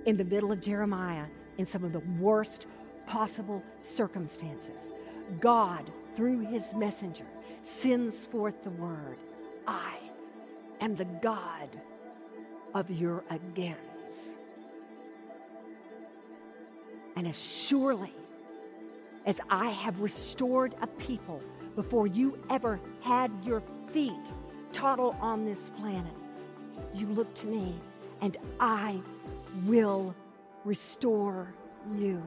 in the middle of Jeremiah in some of the worst possible circumstances. God, through his messenger, sends forth the word, I am the God of your agains. And as surely as I have restored a people before you ever had your feet toddle on this planet, you look to me and I will restore you.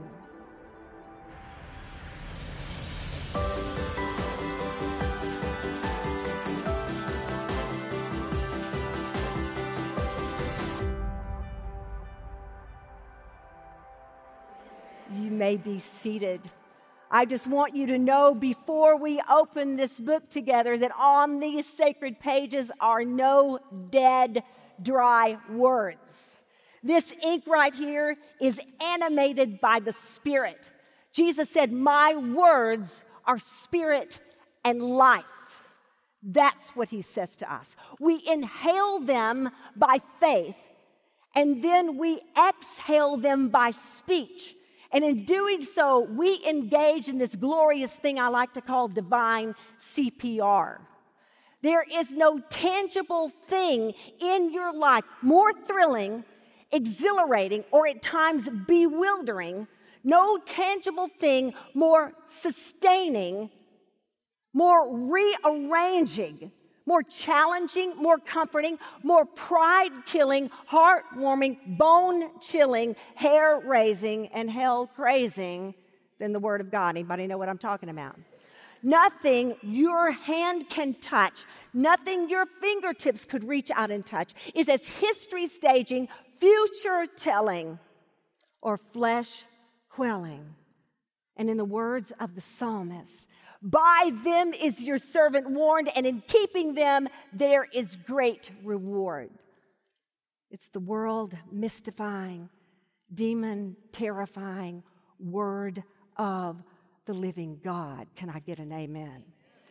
You may be seated. I just want you to know before we open this book together that on these sacred pages are no dead, dry words. This ink right here is animated by the Spirit. Jesus said, my words are spirit and life. That's what he says to us. We inhale them by faith, and then we exhale them by speech. And in doing so, we engage in this glorious thing I like to call divine CPR. There is no tangible thing in your life more thrilling, exhilarating, or at times bewildering, no tangible thing more sustaining, more rearranging, more challenging, more comforting, more pride-killing, heartwarming, bone-chilling, hair-raising, and hell-crazing than the Word of God. Anybody know what I'm talking about? Nothing your hand can touch, nothing your fingertips could reach out and touch is as history-staging, future-telling, or flesh-quelling. And in the words of the psalmist, by them is your servant warned, and in keeping them there is great reward. It's the world mystifying, demon terrifying word of the living God. Can I get an amen?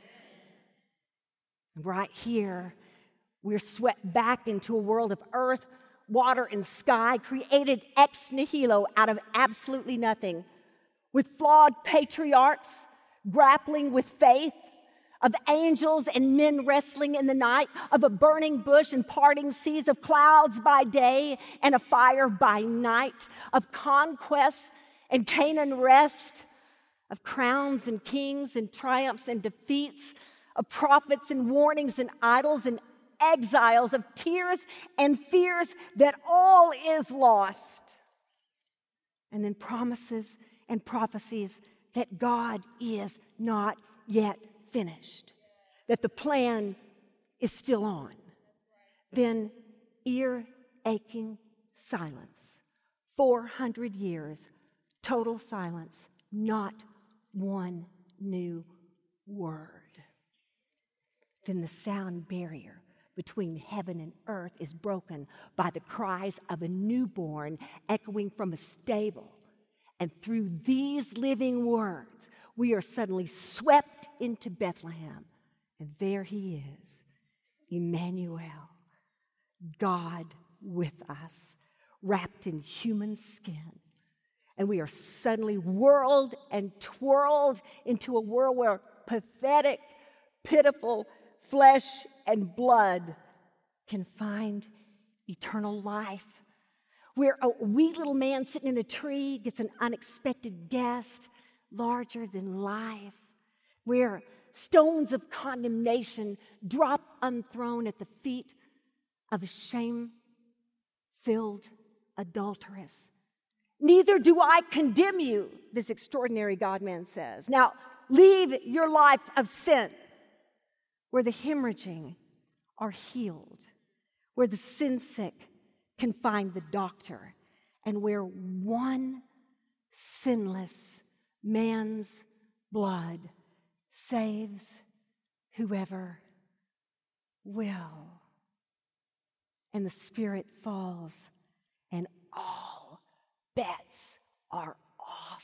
And right here, we're swept back into a world of earth, water, and sky, created ex nihilo out of absolutely nothing, with flawed patriarchs grappling with faith, of angels and men wrestling in the night, of a burning bush and parting seas, of clouds by day and a fire by night, of conquests and Canaan rest, of crowns and kings and triumphs and defeats, of prophets and warnings and idols and exiles, of tears and fears that all is lost. And then promises and prophecies that God is not yet finished, that the plan is still on. Then ear-aching silence, 400 years, total silence, not one new word. Then the sound barrier between heaven and earth is broken by the cries of a newborn echoing from a stable. And through these living words, we are suddenly swept into Bethlehem. And there he is, Emmanuel, God with us, wrapped in human skin. And we are suddenly whirled and twirled into a world where pathetic, pitiful flesh and blood can find eternal life. Where a wee little man sitting in a tree gets an unexpected guest, larger than life. Where stones of condemnation drop unthrown at the feet of a shame-filled adulteress. Neither do I condemn you, this extraordinary God-man says. Now, leave your life of sin, where the hemorrhaging are healed, where the sin-sick can find the doctor, and where one sinless man's blood saves whoever will. And the Spirit falls, and all bets are off.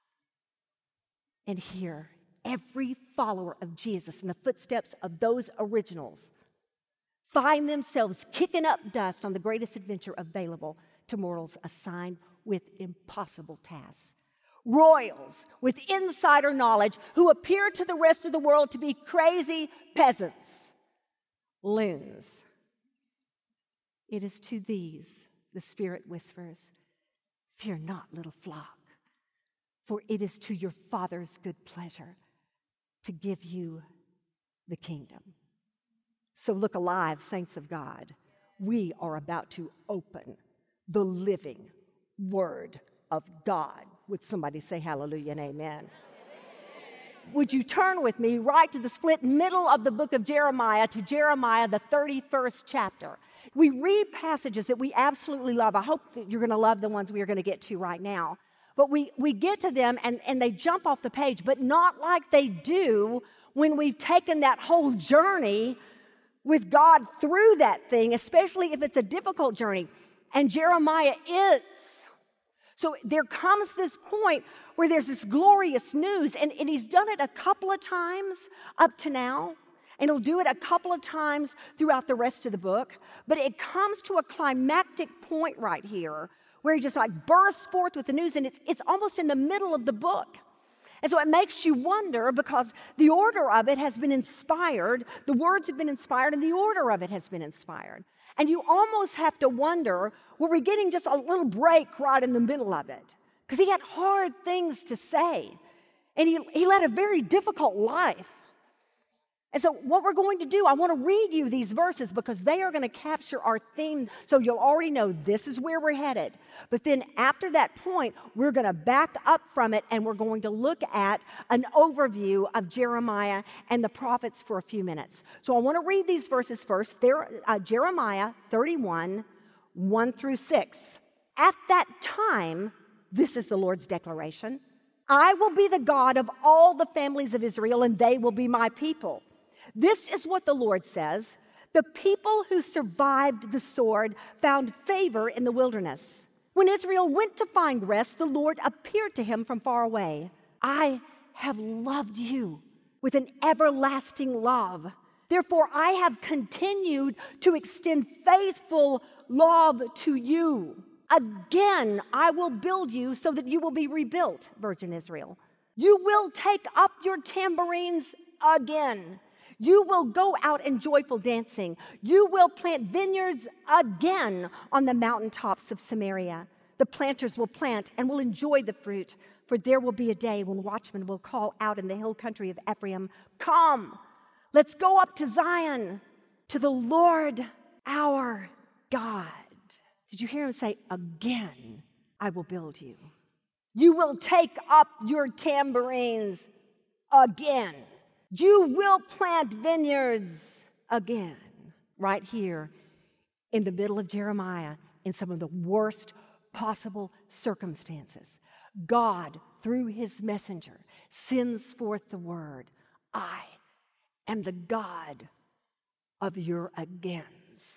And here, every follower of Jesus in the footsteps of those originals find themselves kicking up dust on the greatest adventure available to mortals assigned with impossible tasks. Royals with insider knowledge who appear to the rest of the world to be crazy peasants, loons. It is to these the Spirit whispers, "Fear not, little flock, for it is to your Father's good pleasure to give you the kingdom." So look alive, saints of God. We are about to open the living Word of God. Would somebody say hallelujah and amen? Would you turn with me right to the split middle of the book of Jeremiah, to Jeremiah, the 31st chapter. We read passages that we absolutely love. I hope that you're going to love the ones we are going to get to right now. But we get to them and they jump off the page, but not like they do when we've taken that whole journey with God through that thing, especially if it's a difficult journey. And Jeremiah is. So there comes this point where there's this glorious news, and he's done it a couple of times up to now, and he'll do it a couple of times throughout the rest of the book. But it comes to a climactic point right here where he just like bursts forth with the news, and it's almost in the middle of the book. And so it makes you wonder, because the order of it has been inspired, the words have been inspired, and the order of it has been inspired. And you almost have to wonder, were we getting just a little break right in the middle of it? Because he had hard things to say. And he led a very difficult life. And so what we're going to do, I want to read you these verses because they are going to capture our theme, so you'll already know this is where we're headed. But then after that point, we're going to back up from it, and we're going to look at an overview of Jeremiah and the prophets for a few minutes. So I want to read these verses first. Jeremiah 31, 1 through 6. At that time, this is the Lord's declaration, "I will be the God of all the families of Israel, and they will be my people. This is what the Lord says, the people who survived the sword found favor in the wilderness. When Israel went to find rest, the Lord appeared to him from far away. I have loved you with an everlasting love. Therefore, I have continued to extend faithful love to you. Again, I will build you so that you will be rebuilt, Virgin Israel. You will take up your tambourines again. You will go out in joyful dancing. You will plant vineyards again on the mountaintops of Samaria. The planters will plant and will enjoy the fruit, for there will be a day when watchmen will call out in the hill country of Ephraim, 'Come, let's go up to Zion, to the Lord our God.'" Did you hear him say, "Again, I will build you. You will take up your tambourines again. You will plant vineyards again." Right here in the middle of Jeremiah, in some of the worst possible circumstances, God, through his messenger, sends forth the word, "I am the God of your agains.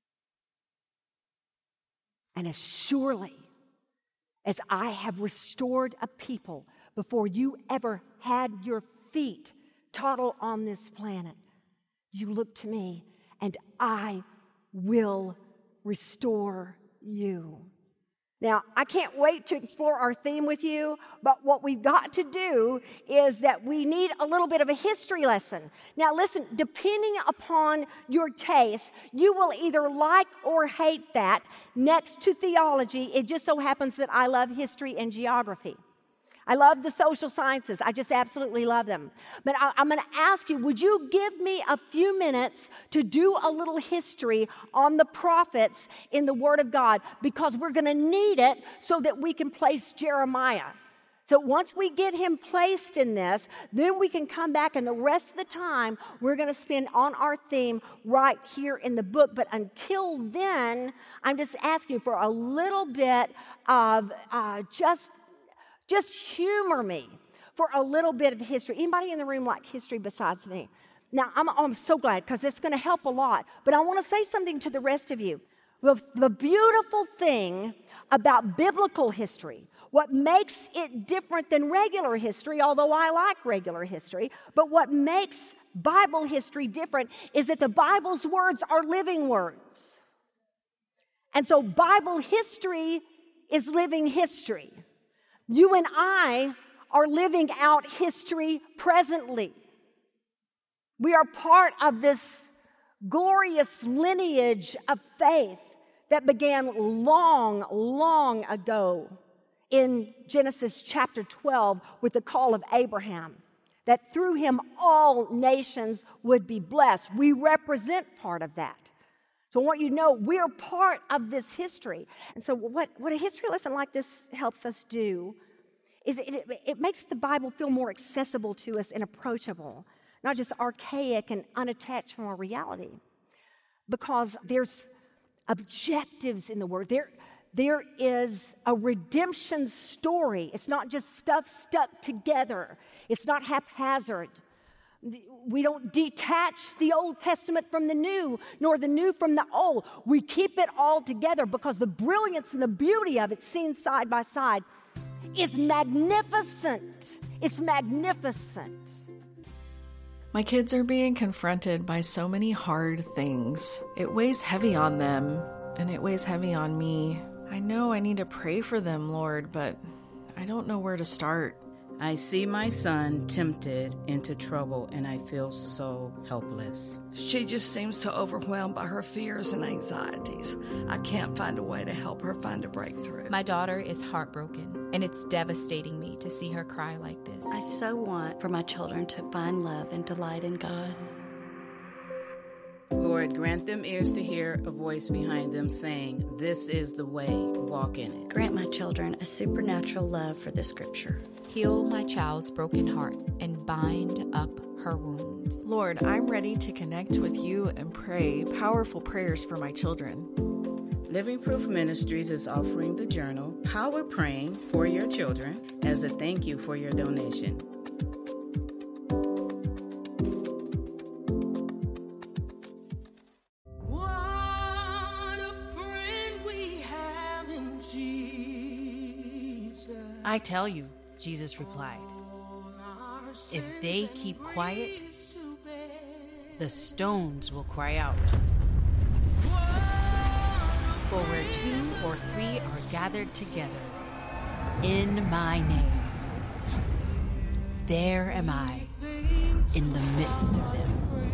And as surely as I have restored a people before you ever had your feet toddle on this planet, you look to me and I will restore you." Now, I can't wait to explore our theme with you, but what we've got to do is that we need a little bit of a history lesson. Now, listen, depending upon your taste, you will either like or hate that. Next to theology, it just so happens that I love history and geography. I love the social sciences. I just absolutely love them. But I'm going to ask you, would you give me a few minutes to do a little history on the prophets in the Word of God? Because we're going to need it so that we can place Jeremiah. So once we get him placed in this, then we can come back, and the rest of the time we're going to spend on our theme right here in the book. But until then, I'm just asking for a little bit of just humor me for a little bit of history. Anybody in the room like history besides me? Now, I'm so glad, because it's going to help a lot. But I want to say something to the rest of you. The beautiful thing about biblical history, what makes it different than regular history, although I like regular history, but what makes Bible history different is that the Bible's words are living words. And so Bible history is living history. You and I are living out history presently. We are part of this glorious lineage of faith that began long, long ago in Genesis chapter 12 with the call of Abraham, that through him all nations would be blessed. We represent part of that. So I want you to know we're part of this history. And so what a history lesson like this helps us do is it makes the Bible feel more accessible to us and approachable, not just archaic and unattached from our reality. Because there's objectives in the Word. There is a redemption story. It's not just stuff stuck together. It's not haphazard. We don't detach the Old Testament from the New, nor the New from the Old. We keep it all together because the brilliance and the beauty of it seen side by side is magnificent. It's magnificent. My kids are being confronted by so many hard things. It weighs heavy on them, and it weighs heavy on me. I know I need to pray for them, Lord, but I don't know where to start. I see my son tempted into trouble, and I feel so helpless. She just seems so overwhelmed by her fears and anxieties. I can't find a way to help her find a breakthrough. My daughter is heartbroken, and it's devastating me to see her cry like this. I so want for my children to find love and delight in God. Lord, grant them ears to hear a voice behind them saying, "This is the way, walk in it." Grant my children a supernatural love for the Scripture. Heal my child's broken heart and bind up her wounds. Lord, I'm ready to connect with you and pray powerful prayers for my children. Living Proof Ministries is offering the journal, Power Praying for Your Children, as a thank you for your donation. I tell you, Jesus replied, if they keep quiet, the stones will cry out. For where 2 or 3 are gathered together in my name, there am I in the midst of them.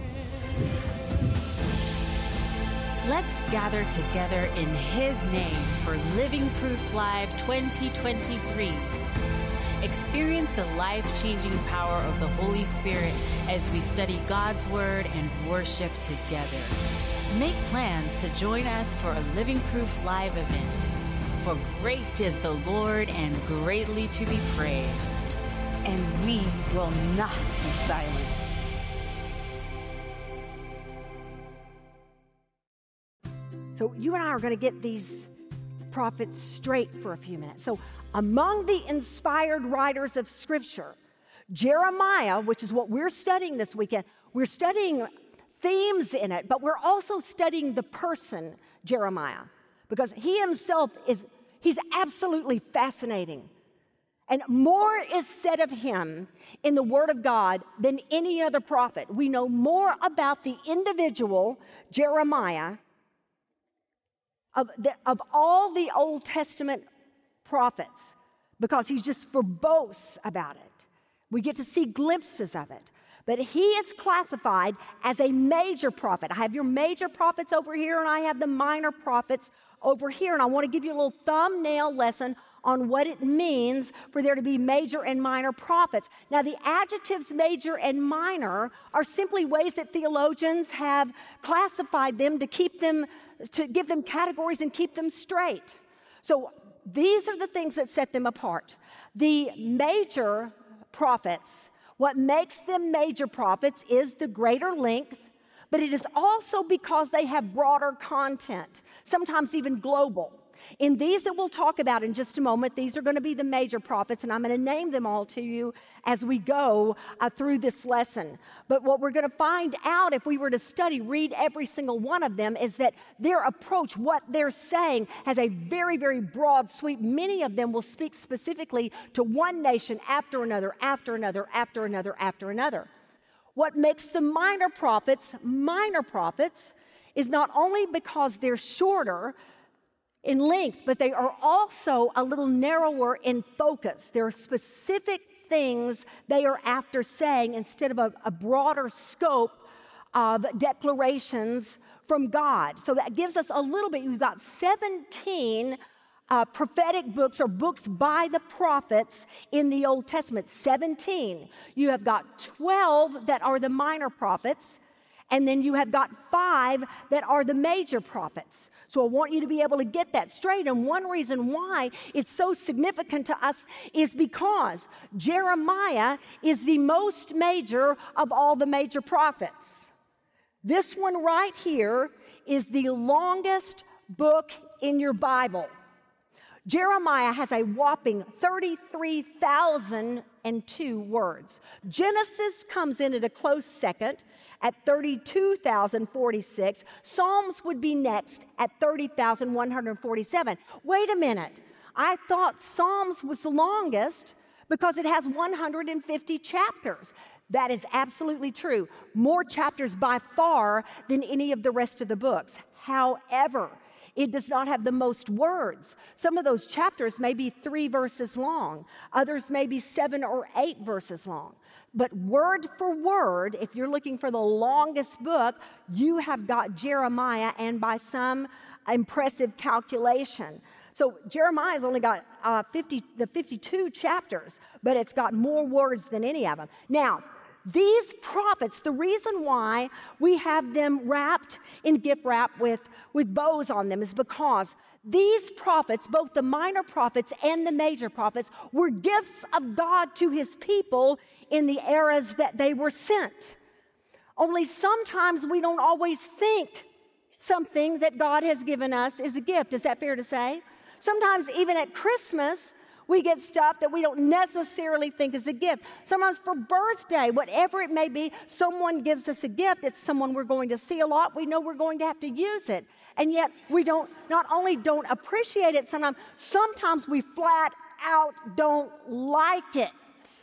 Let's gather together in His name for Living Proof Live 2023. Experience the life-changing power of the Holy Spirit as we study God's Word and worship together. Make plans to join us for a Living Proof Live event. For great is the Lord and greatly to be praised. And we will not be silent. So you and I are going to get these prophets straight for a few minutes. So among the inspired writers of Scripture, Jeremiah, which is what we're studying this weekend, we're studying themes in it, but we're also studying the person Jeremiah, because he himself he's absolutely fascinating. And more is said of him in the Word of God than any other prophet. We know more about the individual Jeremiah of all the Old Testament prophets, because he's just verbose about it. We get to see glimpses of it. But he is classified as a major prophet. I have your major prophets over here, and I have the minor prophets over here. And I want to give you a little thumbnail lesson on what it means for there to be major and minor prophets. Now, the adjectives major and minor are simply ways that theologians have classified them to give them categories and keep them straight. So these are the things that set them apart. The major prophets, what makes them major prophets is the greater length, but it is also because they have broader content, sometimes even global. In these that we'll talk about in just a moment, these are going to be the major prophets, and I'm going to name them all to you as we go through this lesson. But what we're going to find out if we were to read every single one of them, is that their approach, what they're saying, has a very, very broad sweep. Many of them will speak specifically to one nation after another, after another, after another, after another. What makes the minor prophets is not only because they're shorter, in length, but they are also a little narrower in focus. There are specific things they are after saying instead of a broader scope of declarations from God. So that gives us a little bit. We've got 17 prophetic books or books by the prophets in the Old Testament. 17. You have got 12 that are the minor prophets, and then you have got 5 that are the major prophets. So I want you to be able to get that straight. And one reason why it's so significant to us is because Jeremiah is the most major of all the major prophets. This one right here is the longest book in your Bible. Jeremiah has a whopping 33,002 words. Genesis comes in at a close second at 32,046. Psalms would be next at 30,147. Wait a minute. I thought Psalms was the longest because it has 150 chapters. That is absolutely true. More chapters by far than any of the rest of the books. However, it does not have the most words. Some of those chapters may be 3 verses long. Others may be 7 or 8 verses long. But word for word, if you're looking for the longest book, you have got Jeremiah, and by some impressive calculation. So Jeremiah's only got 52 chapters, but it's got more words than any of them. Now, these prophets, the reason why we have them wrapped in gift wrap with bows on them is because these prophets, both the minor prophets and the major prophets, were gifts of God to his people in the eras that they were sent. Only sometimes we don't always think something that God has given us is a gift. Is that fair to say? Sometimes even at Christmas, we get stuff that we don't necessarily think is a gift. Sometimes for birthday, whatever it may be, someone gives us a gift. It's someone we're going to see a lot. We know we're going to have to use it. And yet we not only don't appreciate it sometimes we flat out don't like it.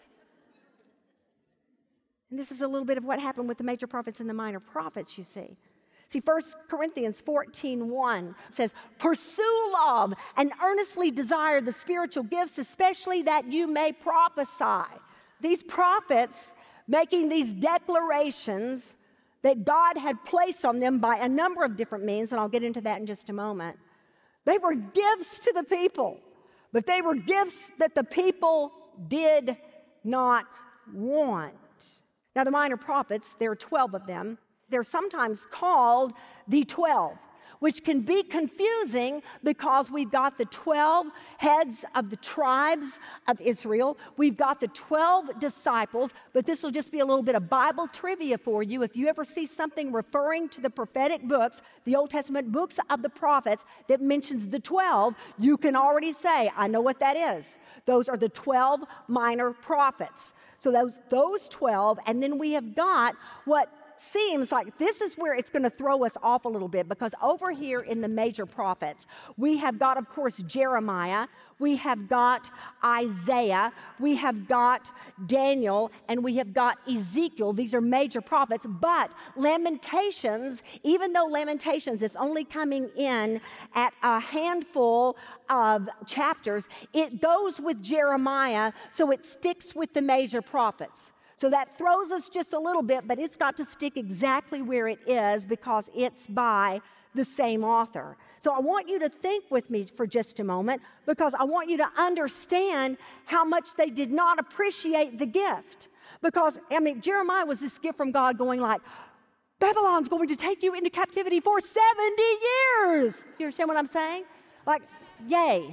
And this is a little bit of what happened with the major prophets and the minor prophets, you see. See, 1 Corinthians 14:1 says, "Pursue love and earnestly desire the spiritual gifts, especially that you may prophesy." These prophets making these declarations that God had placed on them by a number of different means, and I'll get into that in just a moment. They were gifts to the people, but they were gifts that the people did not want. Now, the minor prophets, there are 12 of them. They're sometimes called the 12, which can be confusing because we've got the 12 heads of the tribes of Israel. We've got the 12 disciples, but this will just be a little bit of Bible trivia for you. If you ever see something referring to the prophetic books, the Old Testament books of the prophets that mentions the 12, you can already say, I know what that is. Those are the 12 minor prophets. So those 12, and then we have got what seems like this is where it's going to throw us off a little bit, because over here in the major prophets, we have got, of course, Jeremiah, we have got Isaiah, we have got Daniel, and we have got Ezekiel. These are major prophets, but Lamentations, even though Lamentations is only coming in at a handful of chapters, it goes with Jeremiah, so it sticks with the major prophets. So that throws us just a little bit, but it's got to stick exactly where it is because it's by the same author. So I want you to think with me for just a moment, because I want you to understand how much they did not appreciate the gift. Because, Jeremiah was this gift from God going like, Babylon's going to take you into captivity for 70 years. You understand what I'm saying? Like, yay,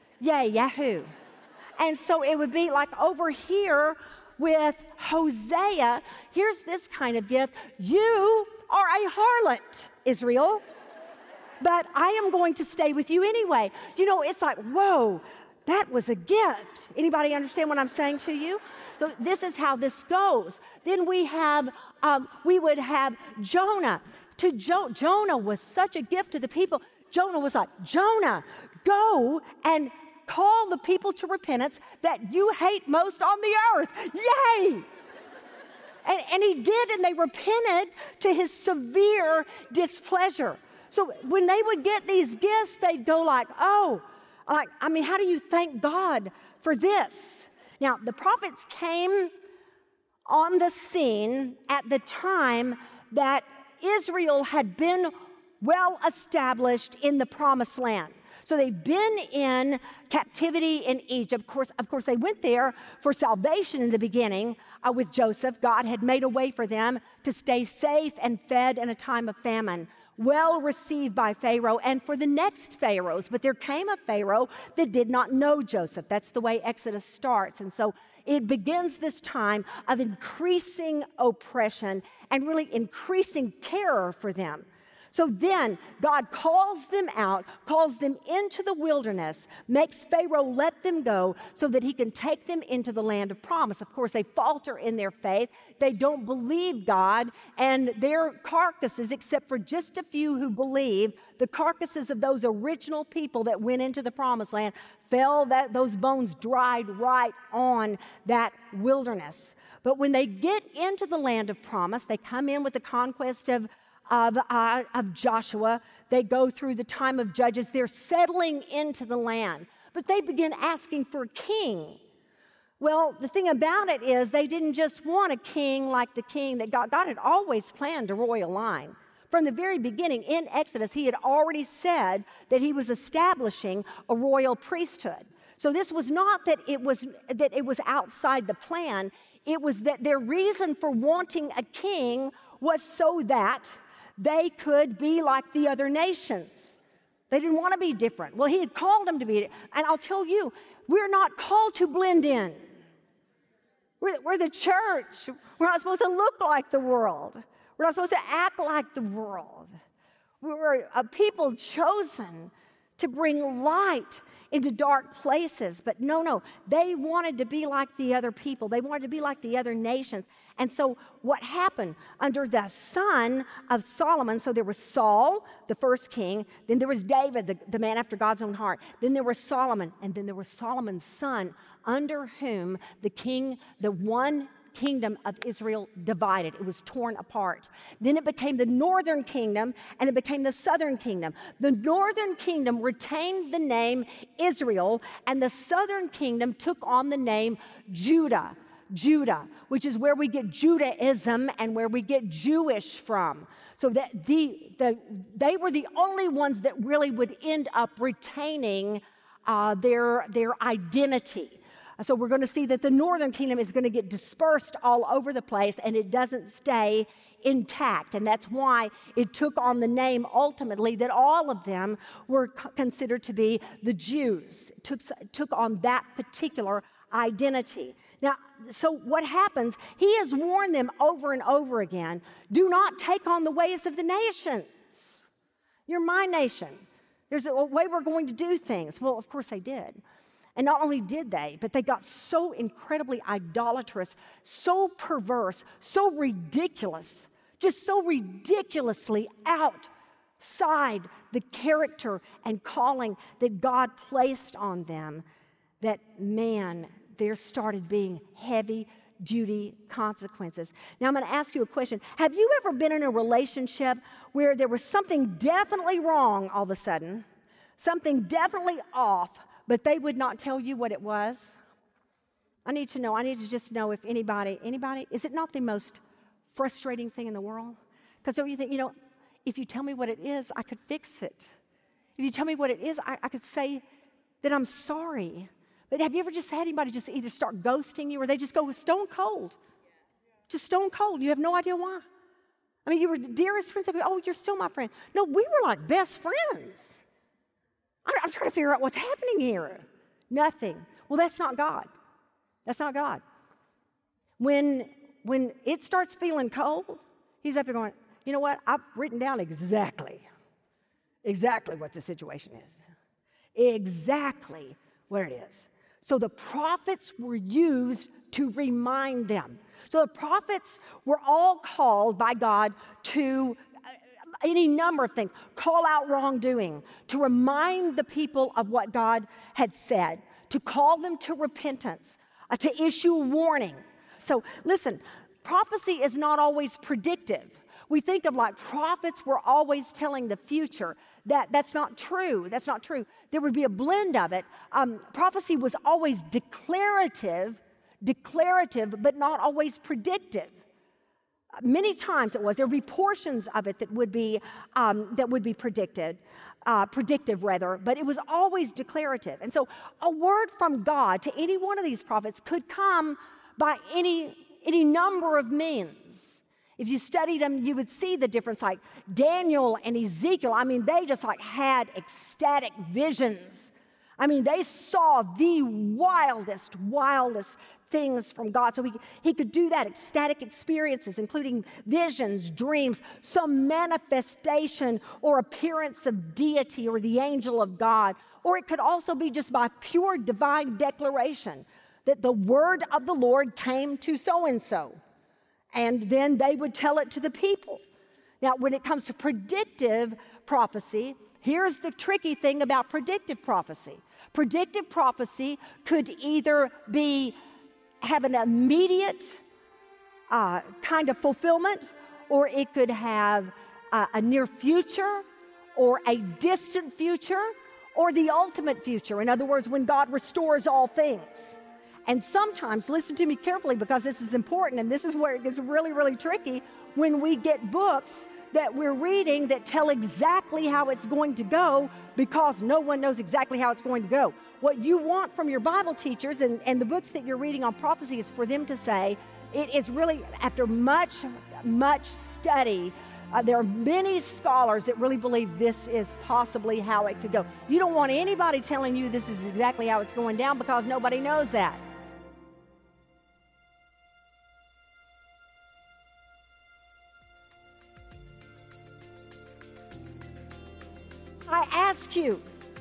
yahoo. And so it would be like over here, with Hosea, here's this kind of gift. You are a harlot, Israel, but I am going to stay with you anyway. It's like, whoa, that was a gift. Anybody understand what I'm saying to you? So this is how this goes. Then we would have Jonah. Jonah was such a gift to the people. Jonah was like, Jonah, go and call the people to repentance that you hate most on the earth. Yay! And he did, and they repented to his severe displeasure. So when they would get these gifts, they'd go like, oh, how do you thank God for this? Now, the prophets came on the scene at the time that Israel had been well established in the promised land. So they've been in captivity in Egypt. Of course, they went there for salvation in the beginning with Joseph. God had made a way for them to stay safe and fed in a time of famine. Well received by Pharaoh and for the next pharaohs. But there came a Pharaoh that did not know Joseph. That's the way Exodus starts. And so it begins this time of increasing oppression and really increasing terror for them. So then God calls them out, calls them into the wilderness, makes Pharaoh let them go so that he can take them into the land of promise. Of course, they falter in their faith. They don't believe God, and their carcasses, except for just a few who believed, the carcasses of those original people that went into the promised land fell, that those bones dried right on that wilderness. But when they get into the land of promise, they come in with the conquest of Joshua. They go through the time of Judges. They're settling into the land. But they begin asking for a king. Well, the thing about it is they didn't just want a king like the king that God had always planned a royal line. From the very beginning in Exodus, he had already said that he was establishing a royal priesthood. So this was not that it was outside the plan. It was that their reason for wanting a king was so that they could be like the other nations. They didn't want to be different. Well, he had called them to be, and I'll tell you, we're not called to blend in. We're the church. We're not supposed to look like the world. We're not supposed to act like the world. We're a people chosen to bring light into dark places. But no, they wanted to be like the other people. They wanted to be like the other nations. And so what happened under the son of Solomon, so there was Saul, the first king, then there was David, the man after God's own heart, then there was Solomon, and then there was Solomon's son, under whom the one kingdom of Israel divided. It was torn apart. Then it became the northern kingdom, and it became the southern kingdom. The northern kingdom retained the name Israel, and the southern kingdom took on the name Judah, which is where we get Judaism and where we get Jewish from. So that they were the only ones that really would end up retaining their identity. So we're going to see that the northern kingdom is going to get dispersed all over the place, and it doesn't stay intact. And that's why it took on the name ultimately that all of them were considered to be the Jews. It took on that particular identity. Now, so what happens? He has warned them over and over again, do not take on the ways of the nations. You're my nation. There's a way we're going to do things. Well, of course they did. And not only did they, but they got so incredibly idolatrous, so perverse, so ridiculous, just so ridiculously outside the character and calling that God placed on them that, man, there started being heavy-duty consequences. Now, I'm going to ask you a question. Have you ever been in a relationship where there was something definitely wrong all of a sudden, something definitely off, but they would not tell you what it was? I need to just know if anybody, is it not the most frustrating thing in the world? Because you think, if you tell me what it is, I could fix it. If you tell me what it is, I could say that I'm sorry. But have you ever just had anybody just either start ghosting you or they just go stone cold? Just stone cold. You have no idea why. I mean, you were the dearest friends. Oh, you're still my friend. No, we were like best friends. I'm trying to figure out what's happening here. Nothing. Well, that's not God. That's not God. When it starts feeling cold, he's up there going, you know what? I've written down exactly what the situation is. Exactly what it is. So the prophets were used to remind them. So the prophets were all called by God to any number of things, call out wrongdoing, to remind the people of what God had said, to call them to repentance, to issue warning. So listen, prophecy is not always predictive. We think of like prophets were always telling the future. That's not true. That's not true. There would be a blend of it. Prophecy was always declarative, but not always predictive. Many times it was. There would be portions of it that would be predictive, but it was always declarative. And so a word from God to any one of these prophets could come by any number of means. If you studied them, you would see the difference. Like Daniel and Ezekiel, they just like had ecstatic visions. They saw the wildest things from God. So he could do that, ecstatic experiences, including visions, dreams, some manifestation or appearance of deity or the angel of God. Or it could also be just by pure divine declaration that the word of the Lord came to so-and-so. And then they would tell it to the people. Now, when it comes to predictive prophecy, here's the tricky thing about predictive prophecy. Predictive prophecy could either have an immediate kind of fulfillment, or it could have a near future, or a distant future, or the ultimate future. In other words, when God restores all things. And sometimes, listen to me carefully because this is important, and this is where it gets really, really tricky, when we get books that we're reading that tell exactly how it's going to go because no one knows exactly how it's going to go. What you want from your Bible teachers and the books that you're reading on prophecy is for them to say, it is really, after much study, there are many scholars that really believe this is possibly how it could go. You don't want anybody telling you this is exactly how it's going down because nobody knows that. I ask you,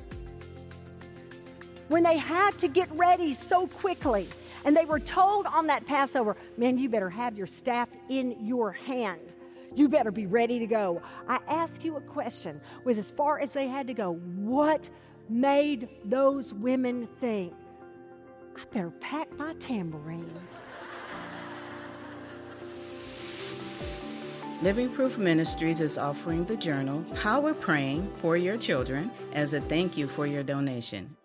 when they had to get ready so quickly, and they were told on that Passover, man, you better have your staff in your hand. You better be ready to go. I ask you a question, with as far as they had to go, what made those women think, I better pack my tambourine? Living Proof Ministries is offering the journal How We're Praying for Your Children as a thank you for your donation.